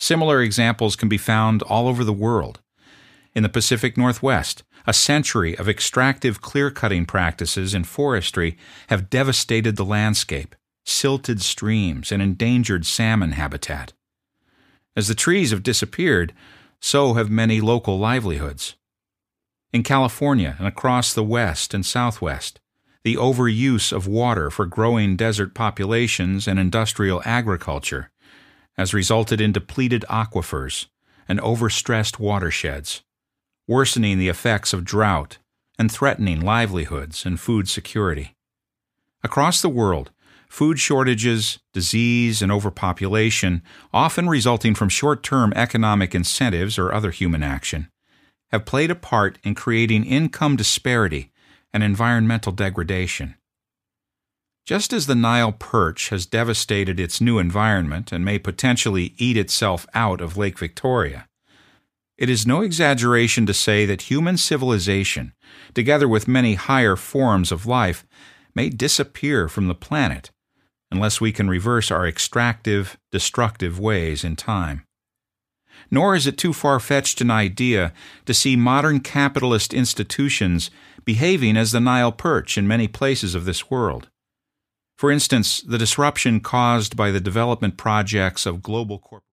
Similar examples can be found all over the world. In the Pacific Northwest, a century of extractive clear-cutting practices in forestry have devastated the landscape, silted streams, and endangered salmon habitat. As the trees have disappeared, so have many local livelihoods. In California and across the West and Southwest, the overuse of water for growing desert populations and industrial agriculture has resulted in depleted aquifers and overstressed watersheds, worsening the effects of drought and threatening livelihoods and food security. Across the world, food shortages, disease, and overpopulation, often resulting from short-term economic incentives or other human action, have played a part in creating income disparity and environmental degradation. Just as the Nile perch has devastated its new environment and may potentially eat itself out of Lake Victoria, it is no exaggeration to say that human civilization, together with many higher forms of life, may disappear from the planet unless we can reverse our extractive, destructive ways in time. Nor is it too far-fetched an idea to see modern capitalist institutions behaving as the Nile perch in many places of this world. For instance, the disruption caused by the development projects of global corporations